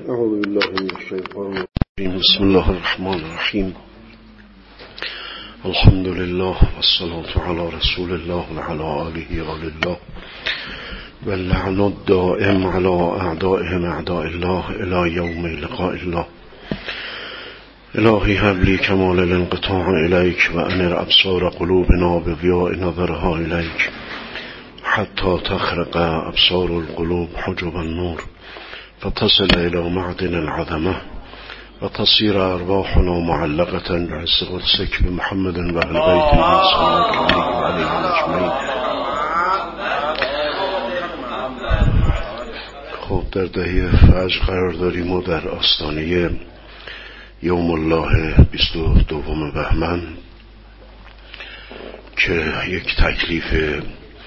اعوذ بالله من الشیطان الرجیم. بسم الله الرحمن الرحیم. الحمد لله والصلاة على رسول الله وعلى آله و الله واللعن الدائم على اعدائهم اعداء الله الى یوم لقاء الله. الهی هب لی کمال الانقطاع الیک و انر ابصار قلوبنا بضیاء نظرها الیک حتی تخرق ابصار القلوب حجب النور فتصل الى معدن العظمه وتصير ارواحنا معلقه بعز قدسك بمحمد و اهل بیته صلوات علیهم اجمعین. خب در دهه فجر قرار داریم و در آستانه یوم الله 22 بهمن که یک تکلیف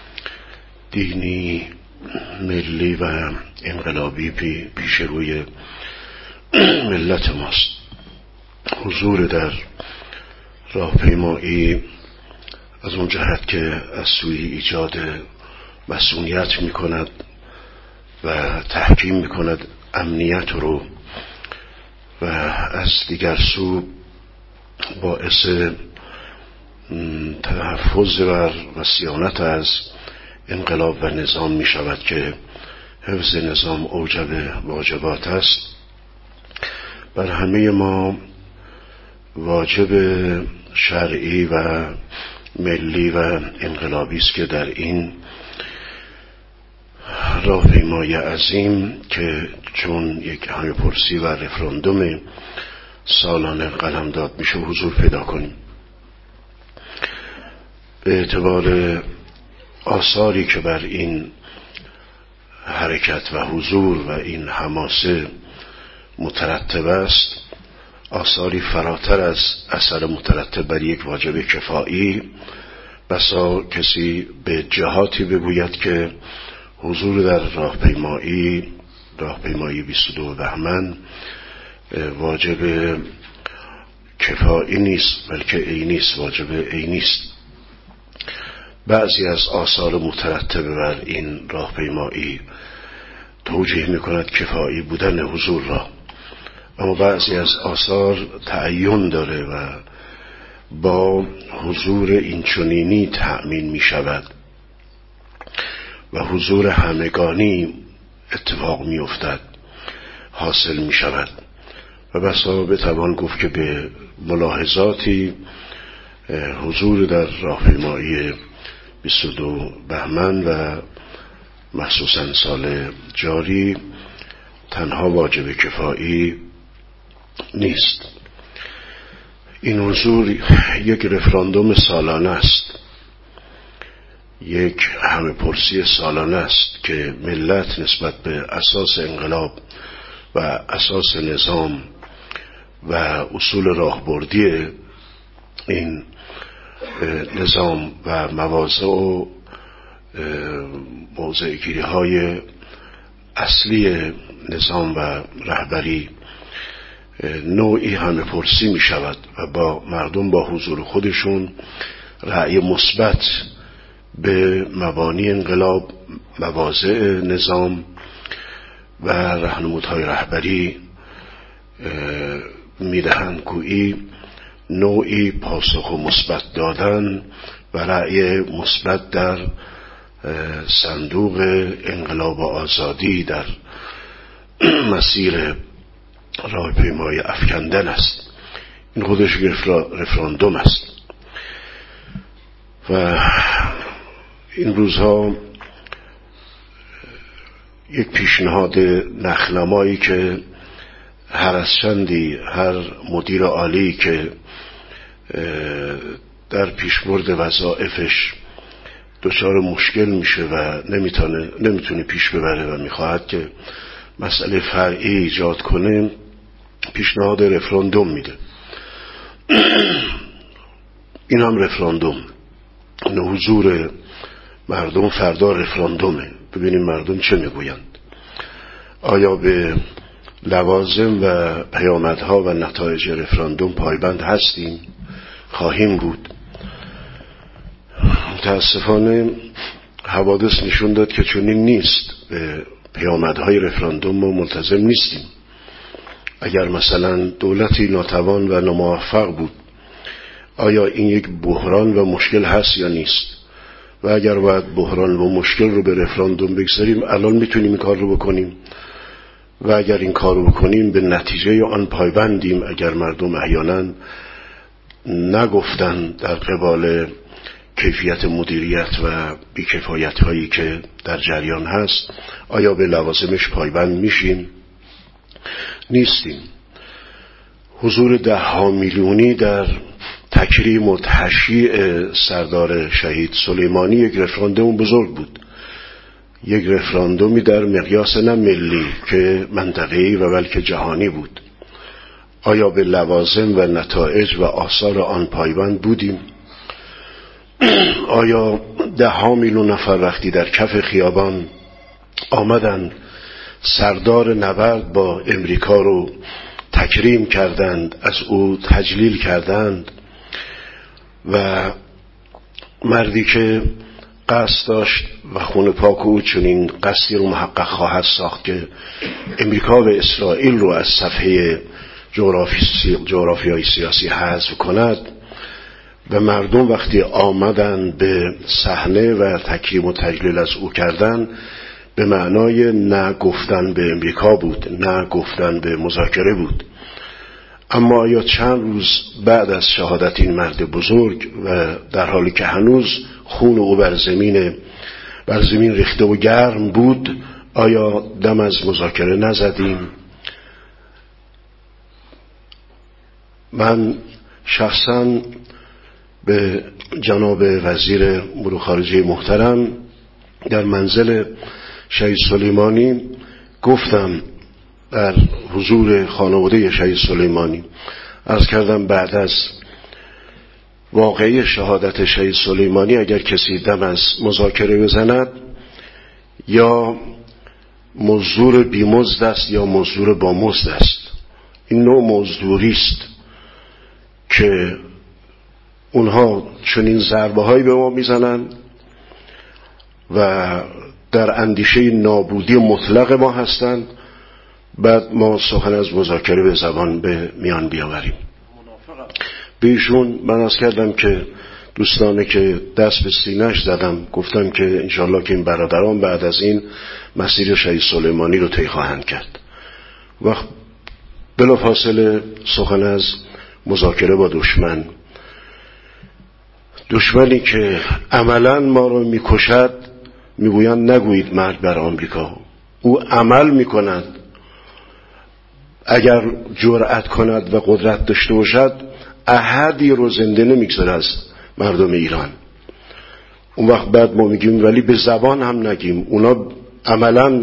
دینی ملی و انقلابی پیش روی ملت ماست. حضور در راهپیمایی از اون جهت که از سوی ایجاد مسئولیت می کند و تحکیم می کند امنیت رو و از دیگر سو باعث تحفظ و صیانت از انقلاب و نظام می شود که حفظ نظام اوجب واجبات است. بر همه ما واجب شرعی و ملی و انقلابی است که در این راهپیمایی عظیم که چون یک همه‌پرسی و رفراندوم سالانه قلمداد میشه حضور پیدا کنیم. به اعتبار آثاری که بر این حرکت و حضور و این حماسه مترتب است، آثاری فراتر از اثر مترتب بر یک واجب کفایی، بسا کسی به جهاتی بگوید که حضور در راهپیمایی 22 بهمن واجب کفایی نیست بلکه عینی است، واجب عینی است. بعضی از آثار مترتب بر این راهپیمایی توجیه می‌کند کفایی بودن حضور را، اما بعضی از آثار تعین داره و با حضور اینچنینی تأمین می‌شود و حضور همگانی اتفاق می‌افتد، حاصل می‌شود و بسا بتوان گفت که به ملاحظاتی حضور در راهپیمایی 22 بهمن و مخصوصا سال جاری تنها واجب کفایی نیست. این حضور یک رفراندوم سالانه است، یک همه‌پرسی سالانه است که ملت نسبت به اساس انقلاب و اساس نظام و اصول راهبردی این نظام و مواضع و موضع‌گیری های اصلی نظام و رهبری نوعی همه‌پرسی می شود و با مردم با حضور خودشون رأی مثبت به مبانی انقلاب، مواضع نظام و راهنمودهای رهبری می دهند. گویی نوعی پاسخ مثبت دادن و رأی مثبت در صندوق انقلاب و آزادی در مسیر راهپیمایی افکندن است. این خودش رفراندوم است و این روزها یک پیشنهاد نخنمایی که هر از چندی هر مدیر عالی که در پیشبرد وظایفش دچار مشکل میشه و نمیتونه پیش ببره و میخواهد که مسئله فرعی ایجاد کنه، پیشنهاد رفراندوم میده. این هم رفراندوم، حضور مردم فردا رفراندومه. ببینیم مردم چه میگویند، آیا به لوازم و پیامدها و نتایج رفراندوم پایبند هستیم؟ خواهیم بود؟ متاسفانه حوادث نشون داد که چنین نیست. به پیامدهای رفراندوم ما ملتزم نیستیم. اگر مثلا دولتی ناتوان و ناموفق بود، آیا این یک بحران و مشکل هست یا نیست؟ و اگر باید بحران و مشکل رو به رفراندوم بگذاریم، الان میتونیم این کار رو بکنیم و اگر این کار رو بکنیم به نتیجه آن پایبندیم. اگر مردم احیانا نگفتن در قبال کیفیت مدیریت و بیکفایت هایی که در جریان هست، آیا به لوازمش پایبند میشیم؟ نیستیم. حضور 10 میلیونی در تکریم و تشییع سردار شهید سلیمانی یک رفراندوم بزرگ بود، یک رفراندومی در مقیاس نه ملی که منطقه‌ای و بلکه جهانی بود. آیا به لوازم و نتایج و آثار آن پایبند بودیم؟ آیا 10 میلیون نفر وقتی در کف خیابان آمدند سردار نبرد با امریکا رو تکریم کردند، از او تجلیل کردند و مردی که قصد داشت و خون پاک او چنین قصدی رو محقق خواهد ساخت که امریکا و اسرائیل رو از صفحه جغرافیای سیاسی حذف کند، و مردم وقتی آمدن به صحنه و تکریم و تجلیل از او کردن، به معنای نه گفتن به امریکا بود، نه گفتن به مذاکره بود. اما آیا چند روز بعد از شهادت این مرد بزرگ و در حالی که هنوز خون او بر زمین ریخته و گرم بود، آیا دم از مذاکره نزدیم؟ من شخصا به جناب وزیر امور خارجه محترم در منزل شهید سلیمانی گفتم، در حضور خانواده شهید سلیمانی عرض کردم بعد از واقعی شهادت شهید سلیمانی اگر کسی دم از مذاکره بزند، یا مزدور بیمزد است یا مزدور با مزد است. این نوع مزدوری است که اونها چنین ضربه هایی به ما میزنند و در اندیشه نابودی مطلق ما هستند، بعد ما سخن از مذاکره به زبان به میان بیاوریم. به ایشون من عرض کردم که دوستانه که دست به سینه‌اش زدم، گفتم که انشالله که این برادران بعد از این مسیر شهید سلیمانی رو طی خواهند کرد. وقت بلافاصله سخن از مذاکره با دشمنی که عملا ما رو میکشد، میگویند نگویید مرگ بر آمریکا. او عمل میکند. اگر جرأت کند و قدرت داشته باشد، احدی رو زنده نمیگذاره از مردم ایران. اون وقت بعد ما میگیم ولی به زبان هم نگیم، اونا عملا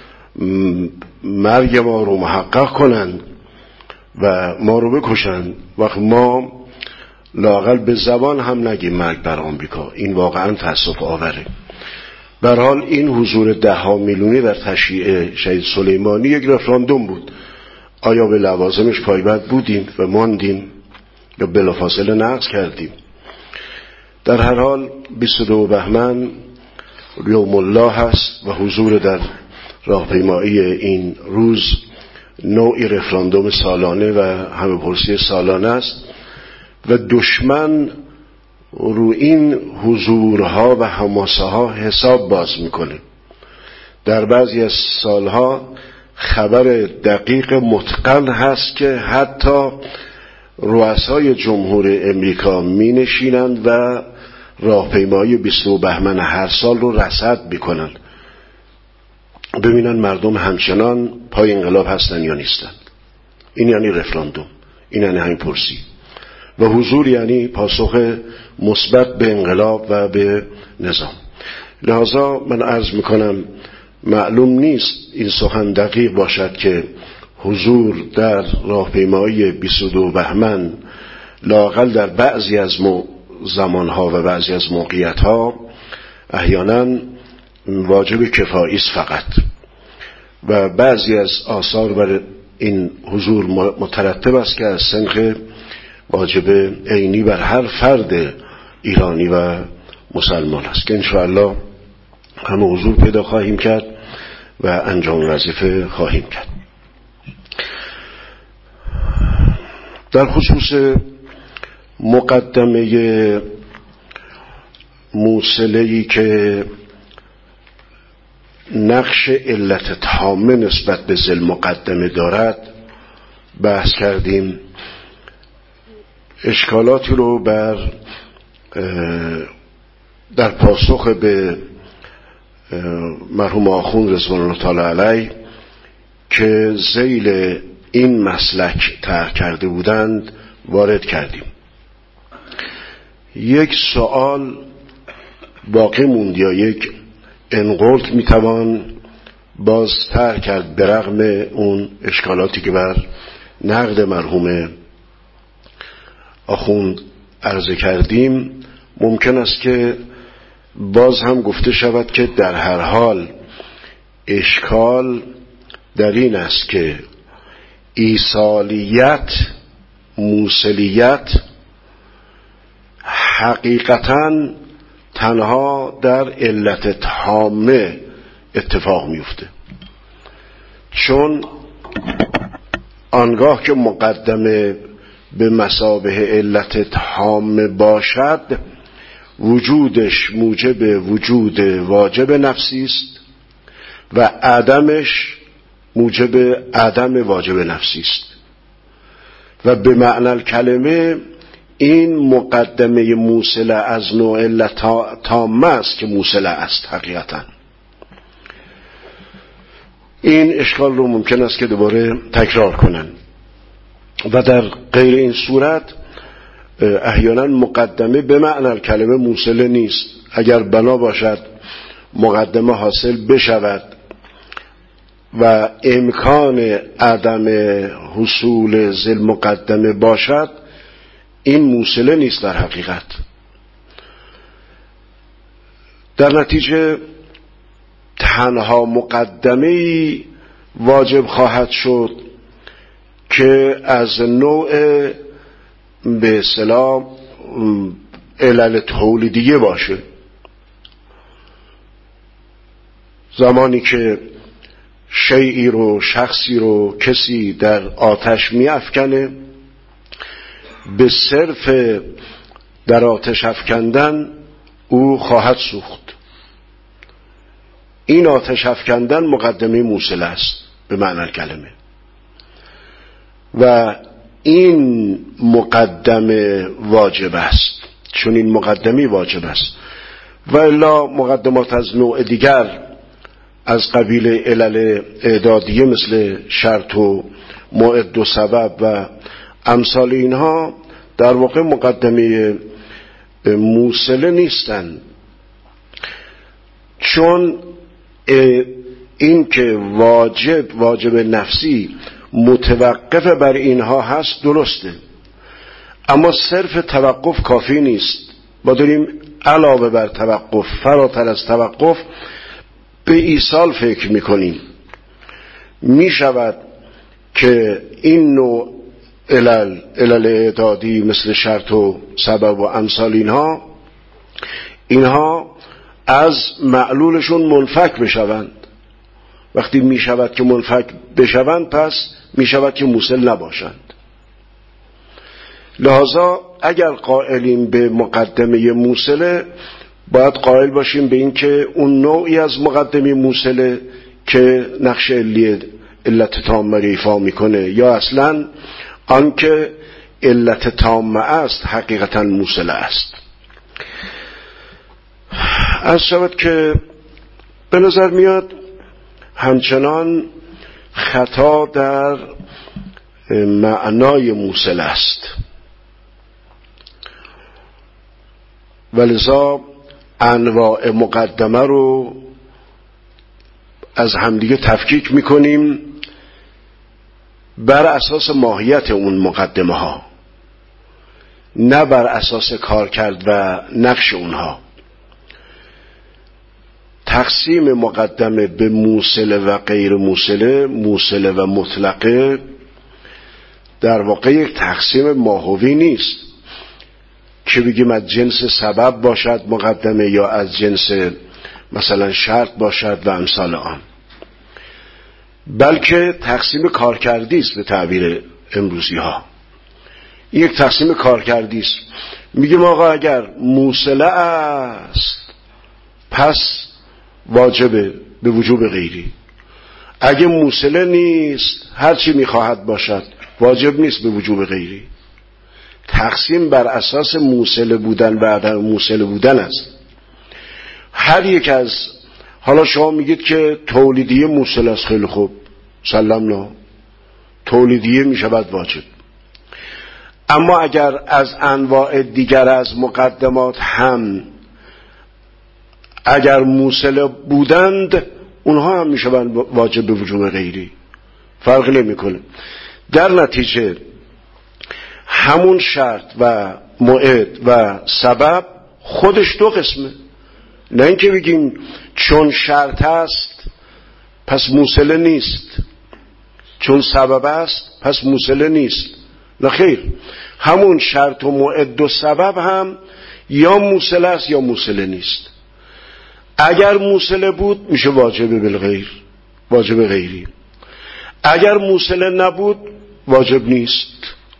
مرگ ما رو محقق کنند و ما رو بکشند، وقت ما لااقل به زبان هم نگیم مرگ بر آمریکا. این واقعا تأسف آوره. به هر حال این حضور 10 میلیونی در تشییع شهید سلیمانی یک رفراندوم بود. آیا به لوازمش پایبند بودیم و ماندیم یا بلافاصله نقض کردیم؟ در هر حال 22 بهمن یوم الله هست و حضور در راهپیمایی این روز نوعی رفراندوم سالانه و همه پرسی سالانه است و دشمن رو این حضورها و حماسه ها حساب باز میکنه. در بعضی از سالها خبر دقیق متقن هست که حتی رؤسای جمهور امریکا می نشینند و راهپیمایی 22 بهمن هر سال رو رصد میکنن، ببینن مردم همچنان پای انقلاب هستن یا نیستن. این یعنی رفراندوم، این یعنی همین پرسی و حضور یعنی پاسخ مثبت به انقلاب و به نظام. لذا من عرض میکنم معلوم نیست این سخن دقیق باشد که حضور در راهپیمایی 22 بهمن لااقل در بعضی از زمانها و بعضی از موقعیتها احیانا واجب کفایی است فقط، و بعضی از آثار بر این حضور مترتب است که از سنخ واجب عینی بر هر فرد ایرانی و مسلمان است که انشاءالله همه حضور پیدا خواهیم کرد و انجام وظیفه خواهیم کرد. در خصوص مقدمه موصله‌ای که نقش علت تامه نسبت به ذی المقدمه دارد بحث کردیم. اشکالاتی رو در پاسخ به مرحوم آخوند رضوان الله تعالی علیه که ذیل این مسلک طرح کرده بودند وارد کردیم. یک سوال باقی موند یا یک انقلت میتوان باز طرح کرد به رغم اون اشکالاتی که بر نقد مرحوم آخوند عرضه کردیم. ممکن است که باز هم گفته شود که در هر حال اشکال در این است که ایصالیت موصلیت حقیقتاً تنها در علت تامه اتفاق میفته، چون آنگاه که مقدمه به مثابه علت تامه باشد وجودش موجب وجود واجب نفسی است و عدمش موجب عدم واجب نفسی است و به معنی کلمه این مقدمه موصله از نوع علت تامه است که موصله است حقیقتا. این اشکال رو ممکن است که دوباره تکرار کنن و در غیر این صورت احیانا مقدمه به معنی کلمه موصله نیست. اگر بنا باشد مقدمه حاصل بشود و امکان عدم حصول ذی المقدمه باشد این موصله نیست در حقیقت. در نتیجه تنها مقدمه‌ای واجب خواهد شد که از نوع به اصطلاح علل تولیدیه باشه. زمانی که شیئی رو شخصی رو کسی در آتش می افکنه، به صرف در آتش افکندن او خواهد سوخت. این آتش افکندن مقدمه موصله است به معنی کلمه و این مقدمه واجب است، چون این مقدمه واجب است. و الا مقدمات از نوع دیگر از قبیل علل اعدادیه مثل شرط و موعد و سبب و امثال اینها در واقع مقدمه موصله نیستند، چون این که واجب نفسی متوقف بر اینها هست درسته، اما صرف توقف کافی نیست. ما داریم علاوه بر توقف، فراتر از توقف به ایصال فکر میکنیم. میشود که این نوع علل اعدادی مثل شرط و سبب و امثال اینها از معلولشون منفک بشوند. وقتی میشود که منفک بشوند پس میشود که موصل نباشند. لذا اگر قائلیم به مقدمه موصله باید قائل باشیم به این که اون نوعی از مقدمه موصله که نقش علت تامه ایفا میکنه یا اصلا آنکه علت تامه است حقیقتا موصله است. از شود که به نظر میاد همچنان خطا در معنای موصله است، ولذا انواع مقدمه رو از همدیگه تفکیک میکنیم بر اساس ماهیت اون مقدمه ها، نه بر اساس کار کرد و نقش اونها. تقسیم مقدمه به موصله و غیر موصله، موصله و مطلقه، در واقع یک تقسیم ماهوی نیست که بگیم از جنس سبب باشد مقدمه یا از جنس مثلا شرط باشد و امثال آن، بلکه تقسیم کارکردی است به تعبیر امروزی ها. این یک تقسیم کارکردی است. میگیم آقا اگر موصله است پس واجبه به وجوب غیری، اگه موصله نیست هرچی میخواهد باشد واجب نیست به وجوب غیری. تقسیم بر اساس موصله بودن و عدم موصله بودن است. هر یک از، حالا شما میگید که تولیدیه موصله است، خیلی خوب، سلمنا، تولیدیه میشود واجب. اما اگر از انواع دیگر از مقدمات هم اگر موصله بودند اونها هم میشوند واجب به وجوب غیری، فرق نمیکنه. در نتیجه همون شرط و موعد و سبب خودش دو قسمه. نه اینکه بگیم چون شرط است پس موصله نیست، چون سبب است پس موصله نیست. نه خیر، همون شرط و موعد و سبب هم یا موصله است یا موصله نیست. اگر موصله بود میشه واجب بالغیر، واجب غیری. اگر موصله نبود واجب نیست.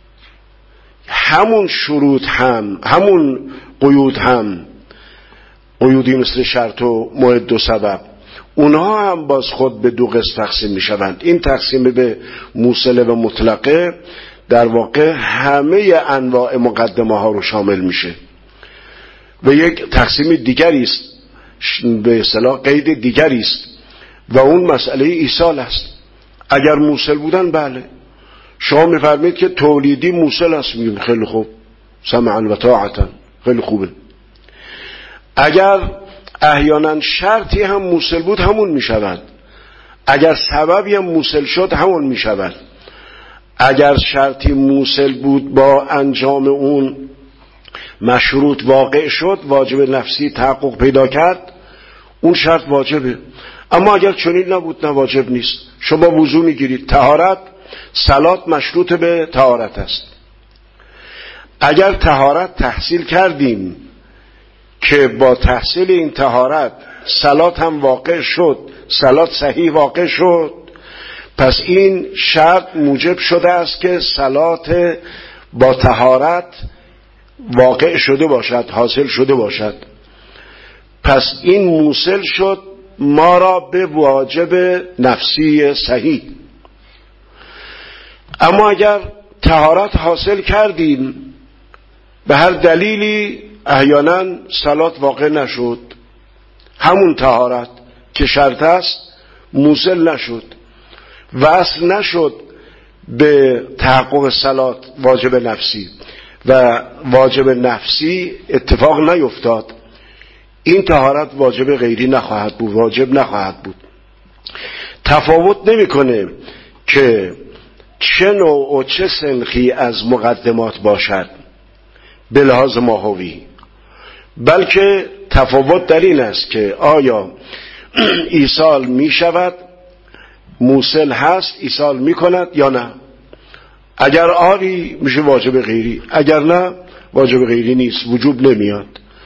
همون شروط هم، همون قیود هم، قیودی مثل شرط و موعد و سبب، اونها هم باز خود به دو قسم تقسیم می شوند. این تقسیم به موصله و مطلقه در واقع همه انواع مقدمه ها رو شامل میشه. و یک تقسیم دیگری است، به اصطلاح قید دیگری است و اون مسئله ایصال است. اگر موصل بودن بله، شما میفرمایید که تولیدی موصل است، میگیم خیلی خوب، سمعا و طاعتا، خیلی خوبه. اگر احیانا شرطی هم موصل بود همون میشود، اگر سببی هم موصل شد همون میشود. اگر شرطی موصل بود با انجام اون مشروط واقع شد، واجب نفسی تحقق پیدا کرد، اون شرط واجبه. اما اگر چنین نبود نه واجب نیست. شما وضو میگیرید، طهارت، صلات مشروط به طهارت است. اگر طهارت تحصیل کردیم که با تحصیل این طهارت صلات هم واقع شد، صلات صحیح واقع شد، پس این شرط موجب شده است که صلات با طهارت واقع شده باشد، حاصل شده باشد. پس این موصل شد ما را به واجب نفسی صحیح. اما اگر طهارت حاصل کردیم به هر دلیلی احیانا صلات واقع نشد، همون طهارت که شرط است موصل نشد، وصل نشد به تحقق صلات واجب نفسی و واجب نفسی اتفاق نیفتاد، این طهارت واجب غیری نخواهد بود، واجب نخواهد بود. تفاوت نمیکنه که چه نوع و چه سنخی از مقدمات باشد به لحاظ ماهوی، بلکه تفاوت در این است که آیا ایصال می شود، موصل هست ایصال می کند یا نه. اگر آری میشه واجب غیری، اگر نه واجب غیری نیست، وجوب نمیاد.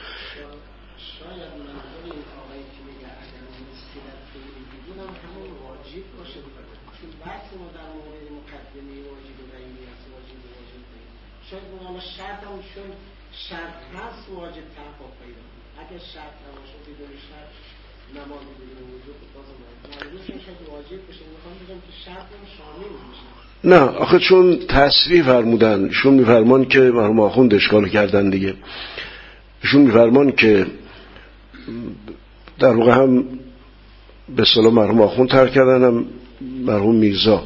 نه آخه چون تصریح فرمودن، ایشون میفرمان که مرحوم آخوند اشکال کردن دیگه، ایشون میفرمان که در واقع هم به اصطلاح مرحوم آخوند ترک کردن هم مرحوم میرزا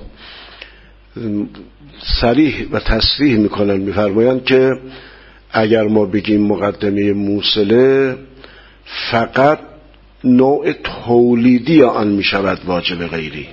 صریح و تصریح میکنن، میفرمایند که اگر ما بگیم مقدمه موصله فقط نوع تولیدی آن میشود واجب غیری.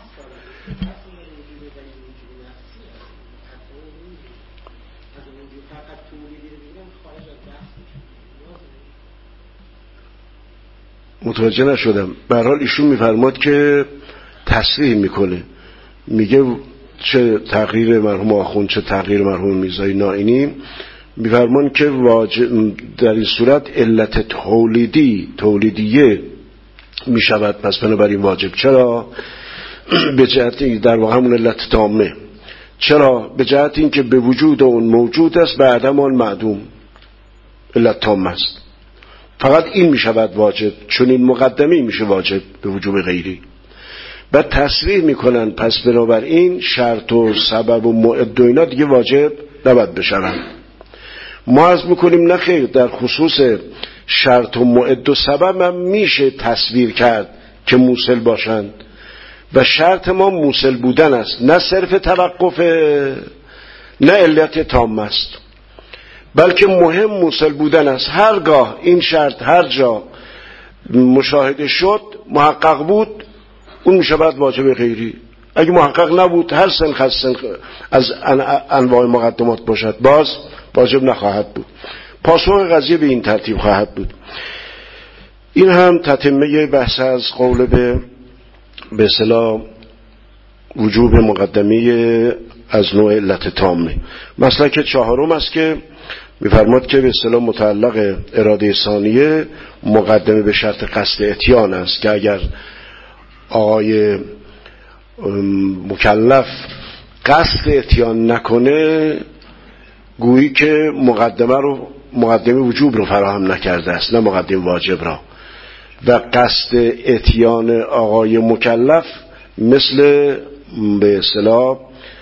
متوجه نشدم. به هر حال ایشون میفرماد که تصریح میکنه، میگه چه تقریر مرحوم آخوند چه تقریر مرحوم میرزای نائینی، میفرمان که در این صورت علت تولیدیه میشود، پس بنابراین واجب. چرا؟ به جهت در واقع همون علت تامه. چرا؟ به جهت این که به وجود اون موجود است، به عدم اون معدوم، علت تام است. فقط این می شود واجب، چون این مقدمی میشه واجب به وجوب غیری. بعد تصریح میکنن پس بنابراین شرط و سبب و معد و اینا دیگه واجب نباید بشن. ما عرض میکنیم نه خیر، در خصوص شرط و معد و سبب هم میشه تصویر کرد که موصل باشند و شرط ما موصل بودن است، نه صرف توقف، نه علت تام است، بلکه مهم موصل بودن است. هرگاه این شرط هر جا مشاهده شد محقق بود، اون میشه بعد واجب غیری. اگه محقق نبود، هر سنخ از انواع مقدمات باشد، باز واجب نخواهد بود. پاسخ قضیه به این ترتیب خواهد بود. این هم تتمه بحث از قول به اصطلاح وجوب مقدمی از نوع علت تامه. مسلک چهارم است که می‌فرماد که به اصطلاح متعلق اراده ثانیه مقدمه به شرط قصد اتیان است، که اگر آقای مکلف قصد اتیان نکنه گویی که مقدمه وجوب رو فراهم نکرده است، نه مقدمه واجب را. و قصد اتیان آقای مکلف مثل به اصطلاح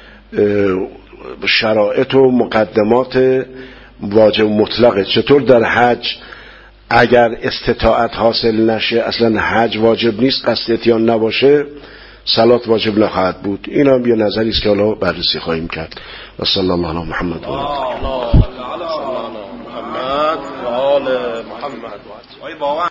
شرایط و مقدمات واجب مطلقه. چطور در حج اگر استطاعت حاصل نشه اصلا حج واجب نیست، قصد اتیان نباشه صلات واجب نخواهد بود. این هم یه نظری است که حالا بررسی خواهیم کرد. و صلی الله علی محمد و آل محمد.